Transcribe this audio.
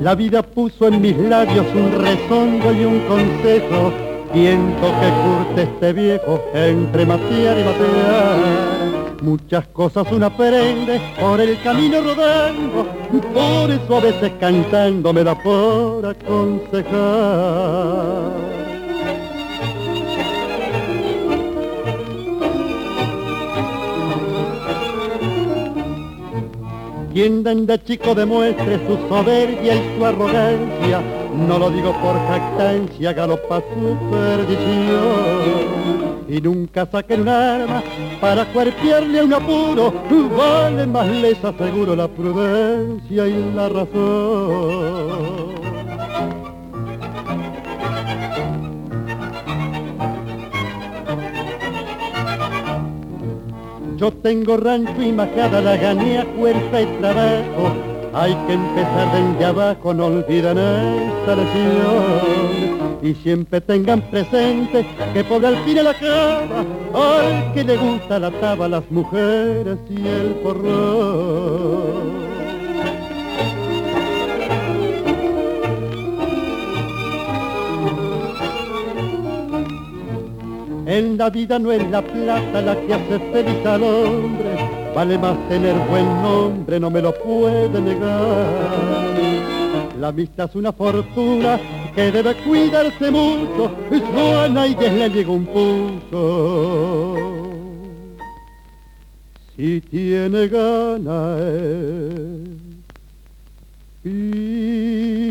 La vida puso en mis labios un rezongo y un consejo, viento que curte este viejo entre matear y matear. Muchas cosas uno aprende por el camino rodando, por eso a veces cantando me da por aconsejar. Quien de chico demuestre su soberbia y su arrogancia, no lo digo por jactancia, galopa su perdición. Y nunca saquen un arma para cuerpearle a un apuro, vale más les aseguro la prudencia y la razón. Yo tengo rancho y majada, la gané a fuerza y trabajo. Hay que empezar desde abajo, no olviden esta lección. Y siempre tengan presente que pobre al fin la cama, al que le gusta la taba, las mujeres y el porrón. En la vida no es la plata la que hace feliz al hombre, vale más tener buen nombre, no me lo puede negar. La amistad es una fortuna que debe cuidarse mucho, yo a nadie le llega un punto. Si tiene ganas,